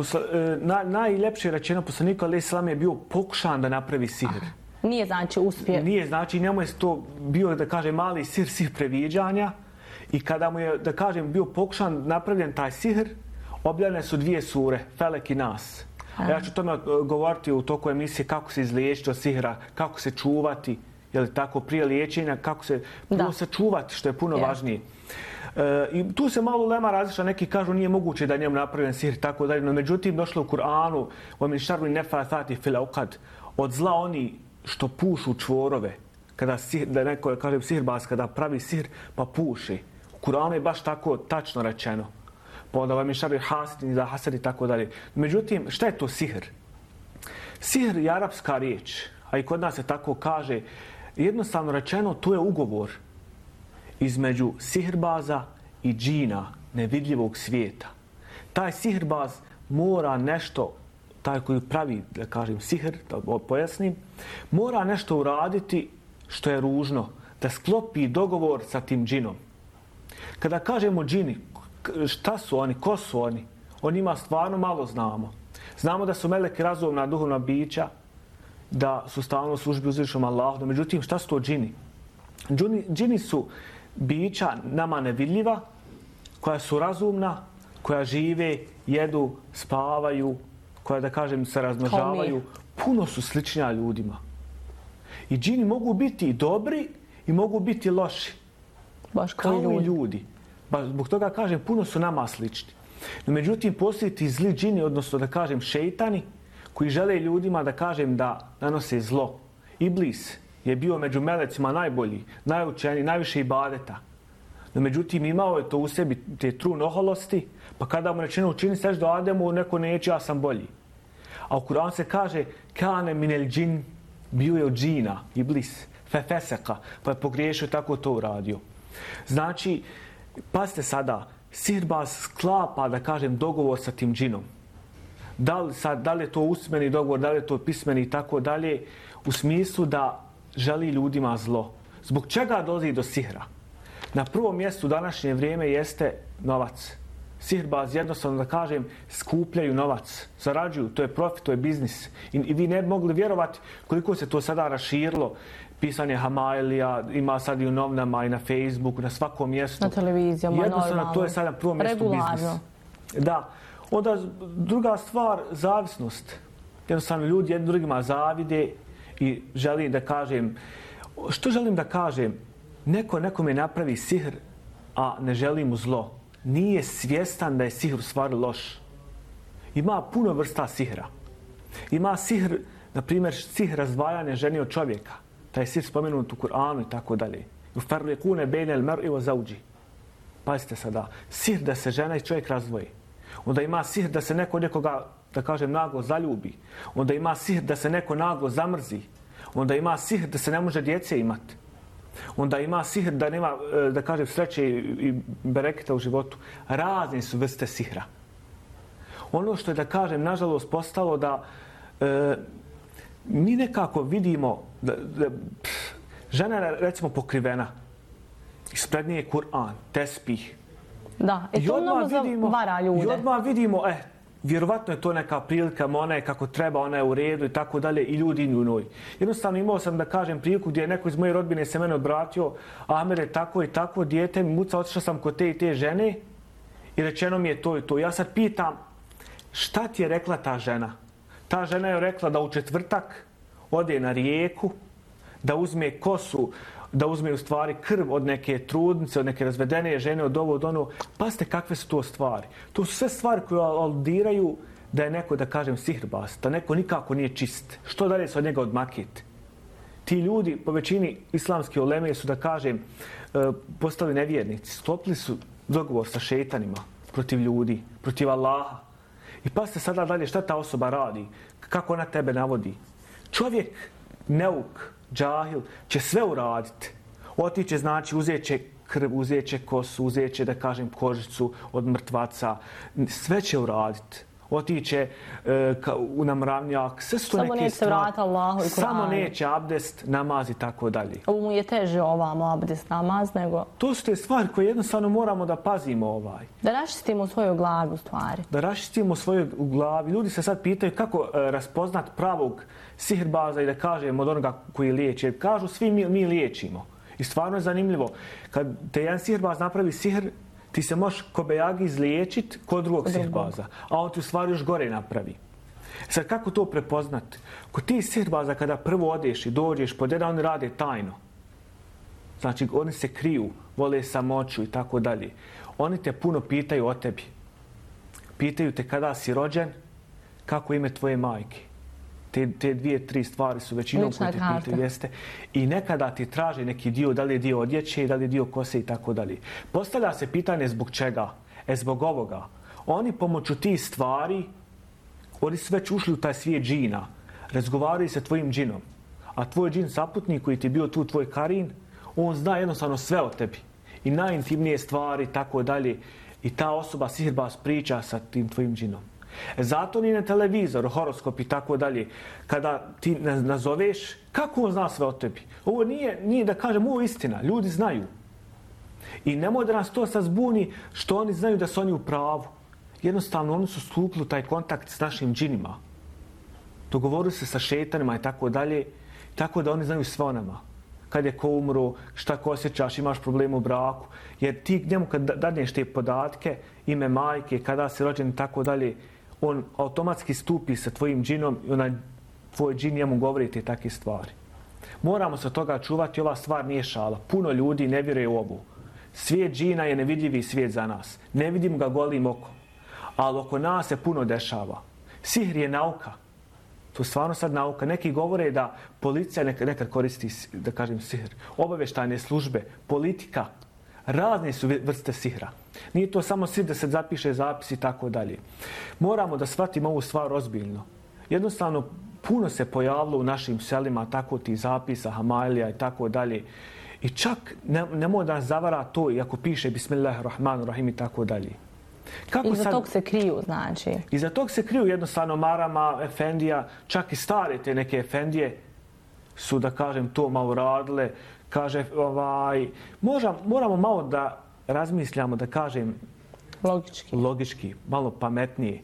Najljepše rečeno poslaniku alejhi selam je bio pokušan da napravi sihr. Nije znači uspije. Nije znači, njemu je to bio, da kažem, mali sihr previđanja. I kada mu je, da kažem, bio pokušan napravljen taj sihr, objavljene su 2 sure, Felek i Nas. Ja ću tome govoriti u toku emisije kako se izliječiti od sihra, kako se čuvati, je li tako, prije liječenja, kako se sačuvati, što je puno važnije. I tu se malo lema različita, neki kažu nije moguće da je njemu napravljen sihr, tako dalje, no međutim došlo u Kur'anu, وَمِنْ شَرِّ النَّفَّاثَاتِ فِي الْعُقَدِ, od zla oni što pušu čvorove, kada da neko, kažem, sihirbaz, kada pravi sihr pa puši. U Kur'anu je baš tako tačno rečeno. Pa onda vam je šarri hasidin za hasad i tako dalje. Međutim, šta je to sihr? Sihr je arapska riječ, a i kod nas se tako kaže. Jednostavno rečeno, to je ugovor između sihirbaza i džina, nevidljivog svijeta. Taj sihirbaz mora nešto, taj koji pravi, da kažem, sihr, da pojasnim, mora nešto uraditi što je ružno, da sklopi dogovor sa tim džinom. Kada kažemo džini, šta su oni, ko su oni? O njima stvarno malo znamo. Znamo da su meleki razumna duhovna bića, da su stalno u službi uzvišenom Allahu. Međutim, šta su to džini? Džini su bića nama nevidljiva, koja su razumna, koja žive, jedu, spavaju, koja, da kažem, se razmnožavaju. Puno su sličnija ljudima. I džini mogu biti i dobri i mogu biti loši. Baš kao i ljudi. Zbog toga kažem, puno su nama slični. No, međutim, postoji ti zli džini, odnosno da kažem šejtani, koji žele ljudima, da kažem, da nanose zlo. Iblis je bio među melecima najbolji, najučeniji, najviše ibadeta. No, međutim, imao je to u sebi, te trun oholosti, pa kada mu rečeno učini seždu Ademu, neko neće, ja sam bolji. A u Kur'anu se kaže, kane minel džin, bio je od džina, Iblis, fefeseka, pa je pogriješio, tako to uradio. Znači, pazite sada, sihirbaz sklapa, da kažem, dogovor sa tim džinom. Da li je to usmeni dogovor, da li je to pismeni i tako dalje, u smislu da želi ljudima zlo. Zbog čega dolazi do sihra? Na prvom mjestu u današnje vrijeme jeste novac. Sihirbaz, jednostavno da kažem, skupljaju novac, zarađuju, to je profit, to je biznis. I vi ne bi mogli vjerovati koliko se to sada raširilo. Pisanje Hamailija, ima sad i u novinama i na Facebooku, na svakom mjestu. Na televizijama, jednostavno, to je sada na prvom mjestu biznis. Da. Onda druga stvar, zavisnost. Jednostavno ljudi jednim drugima zavide i želim da kažem, što želim da kažem? Neko nekome napravi sihr, a ne želi mu zlo. Nije svjestan da je sihr u stvari loš. Ima puno vrsta sihra. Ima sihr, na primjer, sihr razdvajanja žene od čovjeka. Taj sihr spomenut u Kur'anu i tako dalje. Ufarliqune bejnel mer'i wa zawji. Pazite sada, sihr da se žena i čovjek razdvoji. Onda ima sihr da se neko nekoga, da kažem, naglo zaljubi. Onda ima sihr da se neko naglo zamrzi. Onda ima sihr da se ne može djece imati. Onda ima sihr da nema, da kažem, sreće i bereketa u životu. Razne su vrste sihra. Ono što je, da kažem, nažalost postalo da mi nekako vidimo da žena je, recimo, pokrivena. Ispred nje je Kur'an, tespih. Da, i to mnogo zavara ljude. I odmah vidimo, vjerovatno je to neka prilika, ona je kako treba, ona je u redu i tako dalje, i ljudi i njoj. Jednostavno imao sam, da kažem, priliku gdje je neko iz moje rodbine se mene obratio, Ahmed je tako i tako, dijete mi muca, otišao sam kod te i te žene i rečeno mi je to i to. Ja sad pitam, šta ti je rekla ta žena? Ta žena je rekla da u četvrtak ode na rijeku, da uzme kosu, da uzme u stvari krv od neke trudnice, od neke razvedene žene, od ovo, od ono. Pazite kakve su to stvari. To su sve stvari koje aludiraju da je neko, da kažem, sihirbaz, da neko nikako nije čist. Što dalje se od njega odmakiti? Ti ljudi, po većini islamske uleme, su, da kažem, postali nevjernici. Sklopili su dogovor sa šejtanima protiv ljudi, protiv Allaha. I pazite sada dalje šta ta osoba radi, kako ona tebe navodi. Čovjek, neuk, džahil, će sve uraditi. Otiće, znači, uzet će krv, uzet će kosu, uzet će, da kažem, kožicu od mrtvaca. Sve će uraditi. Otiće u namravnjak, sve su to neke stvari. Samo neće se vratiti Allahu i Kur'anu. Samo neće abdest, namaz i tako dalje. Ovo mu je teže ovamo abdest, namaz, nego... To su te stvari koje jednostavno moramo da pazimo . Da raščistimo u svojoj glavi u stvari. Da raščistimo u svojoj glavi. Ljudi se sad pitaju kako raspoznat pravog sihirbaza i da kažem od onoga koji liječi. Kažu svi mi liječimo. I stvarno je zanimljivo. Kad te jedan sihirbaz napravi sihr, ti se možeš kobejagi izliječiti kod drugog sihirbaza, a on ti u stvari još gore napravi. Sad kako to prepoznati? Kod ti sihirbaza kada prvo odeš i dođeš pod jedan, oni rade tajno. Znači oni se kriju, vole samoću i tako dalje. Oni te puno pitaju o tebi. Pitaju te kada si rođen, kako ime tvoje majke. Te dvije, tri stvari su većinom koje te pitaju, jeste. I nekada ti traže neki dio, da li je dio odjeće, da li je dio kose i tako dalje. Postavlja se pitanje zbog čega? Zbog ovoga. Oni pomoću tih stvari, oni su već ušli u taj svijet džina. Razgovaraju sa tvojim džinom. A tvoj džin saputnik koji ti je bio tu, tvoj karin, on zna jednostavno sve o tebi. I najintimnije stvari i tako dalje. I ta osoba, sihirbaz, priča sa tim tvojim džinom. Zato ni na televizoru, horoskop i tako dalje, kada ti nazoveš, kako on zna sve o tebi? Ovo nije da kažem, ovo je istina, ljudi znaju. I nemoj da nas to sad zbuni što oni znaju da su oni u pravu. Jednostavno, oni su stupili taj kontakt s našim džinima. Dogovorili se sa šetanima i tako dalje, tako da oni znaju sve o nama. Kad je ko umro, šta ko osjećaš, imaš problem u braku. Jer ti njemu kad dadneš te podatke, ime majke, kada si rođen i tako dalje, on automatski stupi sa tvojim džinom i onaj tvoj džin njemu govori te takve stvari. Moramo se od toga čuvati, ova stvar nije šala. Puno ljudi ne vjeruje u ovu. Svijet džina je nevidljivi svijet za nas. Ne vidimo ga golim okom. Ali oko nas se puno dešava. Sihr je nauka. To je stvarno sad nauka. Neki govore da policija nekad koristi, da kažem, sihr. Obavještajne službe, politika, razne su vrste sihra. Nije to samo sihr da se zapiše zapis i tako dalje. Moramo da shvatimo ovu stvar ozbiljno. Jednostavno, puno se pojavilo u našim selima tako ti zapisa, hamailija i tako dalje. I čak nemoj da nas zavara to, iako piše Bismillahirrahmanirrahim i tako dalje. Iza tog se kriju, znači? Iza tog se kriju jednostavno marama, efendija, čak i stare te neke efendije su, da kažem, to malo radile. Kaže, moramo malo da razmišljamo, da kažem, logički, malo pametnije.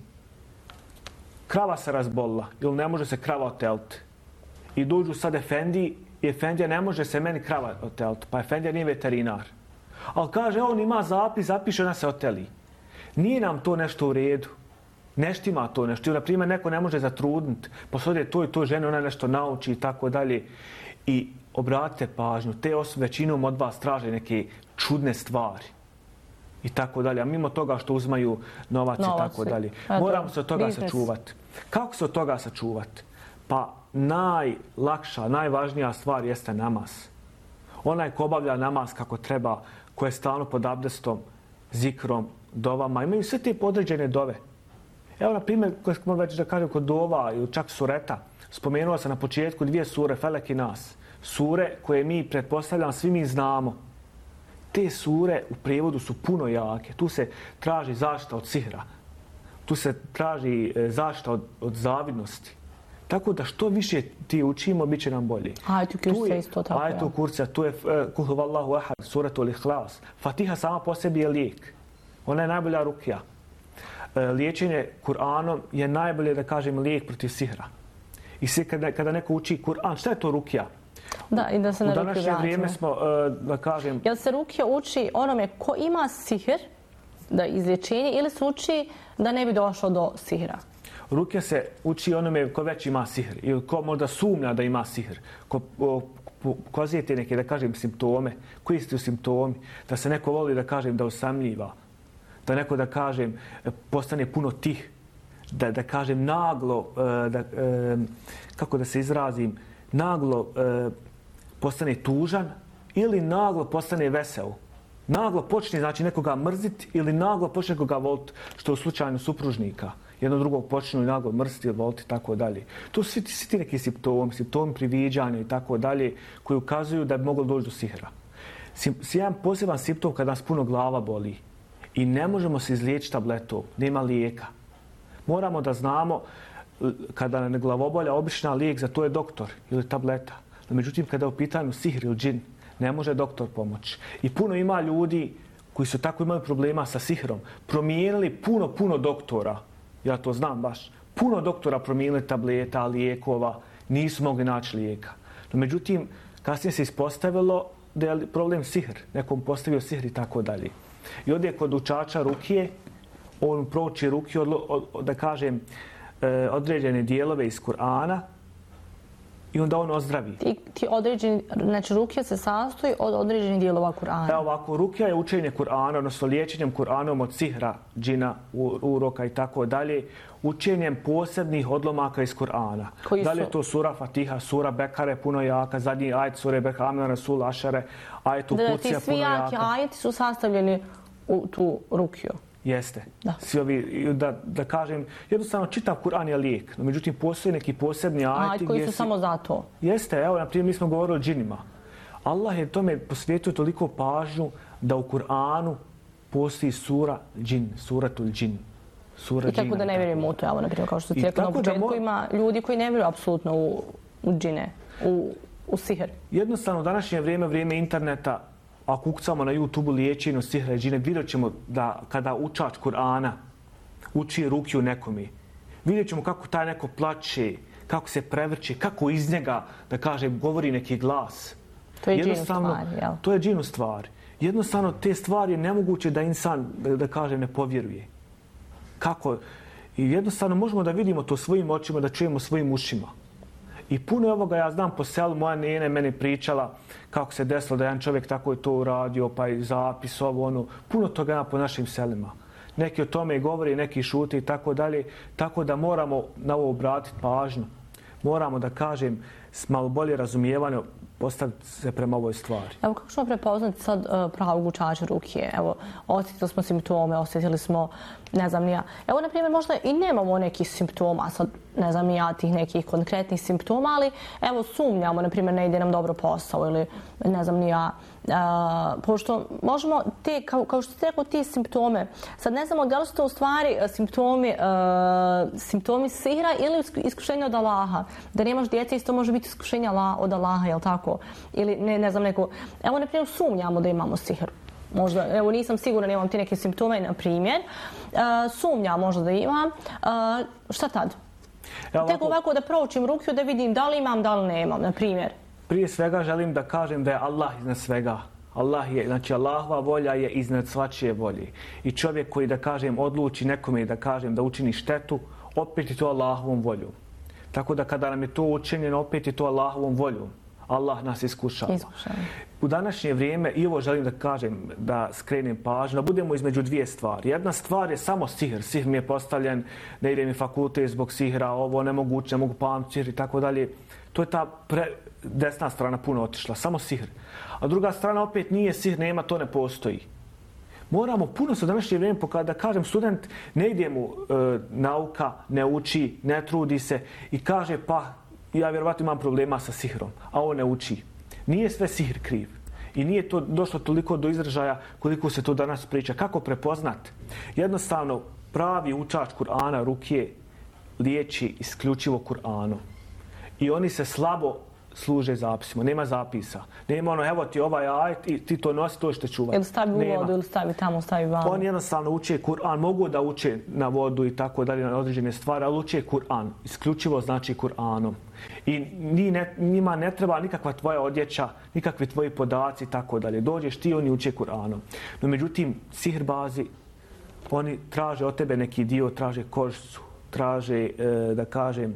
Krava se razbolila ili ne može se krava oteliti. I dođu sad efendiji i efendija ne može se meni krava oteliti, pa efendija nije veterinar. Ali kaže, on ima zapis, zapiše, ona se oteli. Nije nam to nešto u redu. Neštima to nešto. Ili, na primjer, neko ne može zatrudniti, posodje to i to žene, ona nešto nauči i tako dalje. I obratite pažnju, te osobe većinom od vas traže neke čudne stvari. I tako dalje. A mimo toga što uzmaju novac i tako dalje. Moramo se od toga sačuvati. Kako se od toga sačuvati? Pa najlakša, najvažnija stvar jeste namaz. Onaj ko obavlja namaz kako treba, ko je stalno pod abdestom, zikrom, dovama, imaju sve te podređene dove. Evo, na primjer, koje smo već da kažem kod dova ili čak sureta, spomenuo sam na početku 2 sure, Felek i Nas. Sure koje mi, pretpostavljam, svi mi znamo. Te sure u prijevodu su puno jake. Tu se traži zaštita od sihra. Tu se traži zaštita od zavidnosti. Tako da što više ti učimo, bit će nam bolje. Ajetul Kursi isto tako. Ajetul Kursi, tu je Kul huvallahu ahad, suratul Ihlas. Fatiha sama po sebi je lijek. Ona je najbolja rukija. Liječenje Kur'anom je najbolje, da kažem, lijek protiv sihra. I sve kada neko uči Kur'an, šta je to rukija? Da, i da se na rukiju vratimo. U današnje vrijeme smo, da kažem... Jel se rukija uči onome ko ima sihr, da izlječenje, ili se uči da ne bi došlo do sihra? Rukija se uči onome ko već ima sihr ili ko možda sumnja da ima sihr. Ko pokazujete neke, da kažem, simptome. Koji su simptomi? Da se neko voli, da kažem, da osamljiva. Da neko, da kažem, postane puno tih. Da kažem, naglo, kako da se izrazim, naglo postane tužan ili naglo postane vesel. Naglo počne, znači, nekoga mrziti ili naglo počne nekoga voliti, što je u slučaju supružnika. Jedno drugog počnu naglo mrziti ili voliti i tako dalje. To su svi ti neki simptomi priviđanja i tako dalje, koji ukazuju da bi moglo doći do sihra. Jedan poseban simptom kada nas puno glava boli i ne možemo se izliječiti tabletom, nema lijeka. Moramo da znamo kada ne glavobolja, obična lijek za to je doktor ili tableta. No, međutim, kada je u pitanju sihr ili džin, ne može doktor pomoći. I puno ima ljudi koji su tako imali problema sa sihrom, promijenili puno doktora, ja to znam baš, puno doktora promijenili tableta, lijekova, nisu mogli naći lijeka. No, međutim, kasnije se ispostavilo da je problem sihr, nekom postavio sihr i tako dalje. I ovdje kod učača rukije, on prouči rukije, da kažem, određene dijelove iz Kur'ana i onda on ozdravi. Ti određeni, znači rukija se sastoji od određenih dijelova Kur'ana. Evo ovako, rukija je učenje Kur'ana, odnosno liječenjem Kur'anom od sihra, džina, uroka i tako dalje, učenjem posebnih odlomaka iz Kur'ana. Da li je to sura Fatiha, sura Bekare, puno jaka, zadnji ajet sure Behamina, Rasul, Ašare, ajet Kucija, puno jaka. Ti svi jaki ajeti su sastavljeni u tu rukiju. Jeste. Svi ovi, da kažem, jednostavno čitav Kur'an je lijek. No, međutim, postoje neki posebni ajeti koji su samo za to. Jeste, evo, na primjer, mi smo govorili o džinima. Allah je tome posvetio toliko pažnju da u Kur'anu postoji sura džin, suratul džin. I tako da ne vjerujemo u to, evo, na primjer, kao što cijekao na početku, ima ljudi koji ne vjeruju apsolutno u džine, u sihr. Jednostavno, u današnje vrijeme interneta, ako ukucamo na YouTube liječenju sihra i džine, vidjet ćemo da kada učač Kur'ana uči rukiju nekome, vidjet ćemo kako taj neko plače, kako se prevrće, kako iz njega, da kaže, govori neki glas. To je džinu stvari, jel? To je džinu stvari. Jednostavno, te stvari je nemoguće da insan, da kaže, ne povjeruje. Kako? I jednostavno možemo da vidimo to svojim očima, da čujemo svojim ušima. I puno ovoga ja znam po selu, moja nena je meni pričala kako se desilo da jedan čovjek tako je to uradio, pa i zapis, ovo, ono. Puno toga ima po našim selima. Neki o tome govori, neki šute i tako dalje. Tako da moramo na ovo obratiti pažnju. Moramo, da kažem, s malo bolje razumijevanje postaviti se prema ovoj stvari. Evo, kako ćemo prepoznati sad pravog učača rukije? Evo, osjetili smo simptome, osjetili smo, ne znam ni ja. Evo, na primjer, možda i nemamo nekih simptoma, sad ne znam ni ja tih nekih konkretnih simptoma, ali evo, sumnjamo, na primjer, ne ide nam dobro posao ili ne znam ni ja. Pošto možemo te, kao što ste rekao, ti simptome, sad ne znamo da li su to u stvari simptomi sihra ili iskušenja od Allaha. Da nemaš djece, isto može biti iskušenja od Allaha, jel tako? Ili ne znam neko... Evo, na primjer, sumnjamo da imamo sihr. Možda, evo, nisam sigurna, nemam ti neke simptome, na primjer. Sumnjam možda da imam. Šta tad? Tek ovako da proučim rukiju, da vidim da li imam, da li nemam, na primjer. Prije svega želim da kažem da je Allah iznad svega. Znači Allahova volja je iznad svačije volje. I čovjek koji, da kažem, odluči nekome, da kažem, da učini štetu, opet je to Allahovom voljom. Tako da kada nam je to učinjeno, opet je to Allahovom voljom. Allah nas iskušava. U današnje vrijeme, i ovo želim da kažem, da skrenem pažnju, da budemo između dvije stvari. Jedna stvar je samo sihr. Sihr mi je postavljen, ne ide mi fakultet zbog sihra, ovo nemoguće, ne mogu pamtiti sihr i tako dalje. To je ta desna strana puno otišla, samo sihr. A druga strana opet nije sihr, nema, to ne postoji. Moramo puno se u današnje vrijeme, da kažem, student ne ide mu nauka, ne uči, ne trudi se i kaže pa ja vjerovatno imam problema sa sihrom, a on ne uči. Nije sve sihr kriv. I nije to došlo toliko do izražaja koliko se to danas priča. Kako prepoznat? Jednostavno, pravi učač Kur'ana, rukije, liječi isključivo Kur'anom. I oni se slabo služe zapisima. Nema zapisa. Nema ono, evo ti ovaj ajet i ti to nosi, to što čuvati. Ili stavi u vodu, ili stavi tamo, stavi vamo. Oni jednostavno uče Kur'an. Mogu da uče na vodu i tako dalje, na određene stvari, ali uče Kur'an. Isključivo znači Kur'anom. I njima ne treba nikakva tvoja odjeća, nikakvi tvoji podaci i tako dalje. Dođeš ti, oni uče Kur'anom. No međutim, sihrbazi, oni traže od tebe neki dio, traže kožicu, traže, da kažem,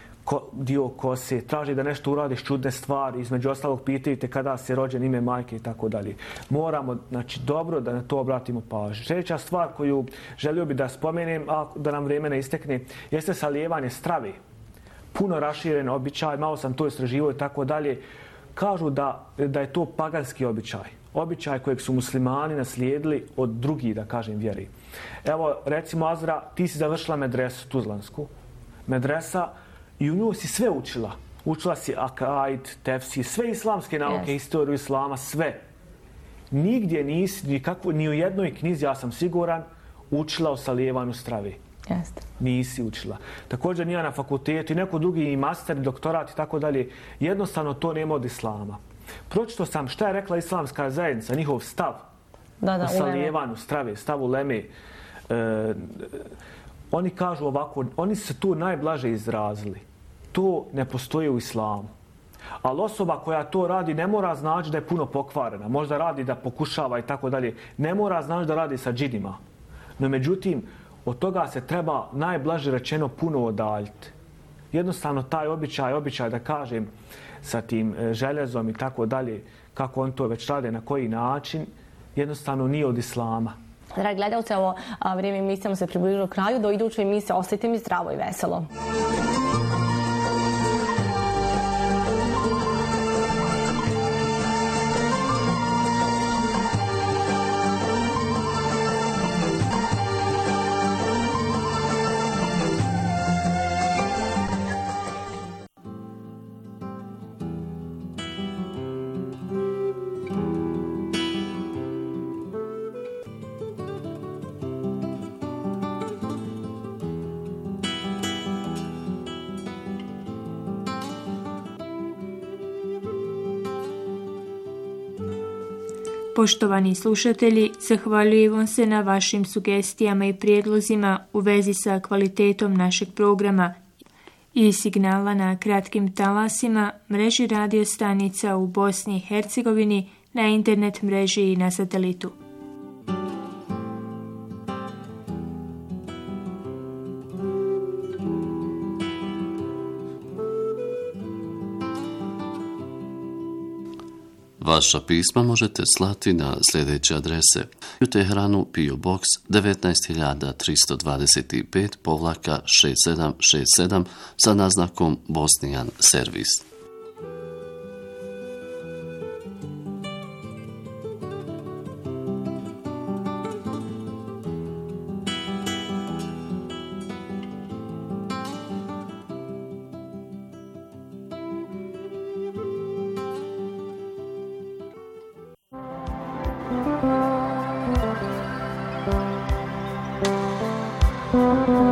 dio kose, traži da nešto uradiš čudne stvari, između ostalog pitaju te kada si rođen, ime majke i tako dalje. Moramo, znači, dobro da na to obratimo pažnju. Sljedeća stvar koju želio bi da spomenem, a da nam vrijeme ne istekne, jeste salijevanje strave. Puno raširen običaj, malo sam to istraživao i tako dalje. Kažu da je to paganski običaj. Običaj kojeg su muslimani naslijedili od drugih, da kažem, vjeri. Evo, recimo, Azra, ti si završila medresu tuzlansku. Medresa, i u nju si sve učila. Učila si akaid, tefsir, sve islamske nauke, historiju islama, sve. nigdje nisi, ni u jednoj knjizi, ja sam siguran, učila o salijevanju strave. Jeste. Nisi učila. Također nije na fakultetu i neko drugi i master, doktorat i tako dalje. Jednostavno to nema od islama. Pročito sam šta je rekla islamska zajednica, njihov stav o salijevanju strave, stav uleme. Oni kažu ovako, oni se tu najblaže izrazili. To ne postoji u islamu. Ali osoba koja to radi ne mora znači da je puno pokvarena. Možda radi da pokušava i tako dalje. Ne mora znači da radi sa džinima. No međutim, od toga se treba najblaže rečeno puno odaljiti. Jednostavno taj običaj da kažem sa tim željezom i tako dalje, kako on to već rade, na koji način, jednostavno nije od islama. Dragi gledalci, ovo vrijeme emisijama se približilo kraju. Do iduće emisije ostajte mi zdravo i veselo. Poštovani slušatelji, zahvaljujem vam se na vašim sugestijama i prijedlozima u vezi sa kvalitetom našeg programa i signala na kratkim talasima, mreži radio stanica u Bosni i Hercegovini, na internet mreži i na satelitu. Vaša pisma možete slati na sljedeće adrese: u Teheranu PO Box 19325-6767 sa naznakom Bosnijan servis. Thank you.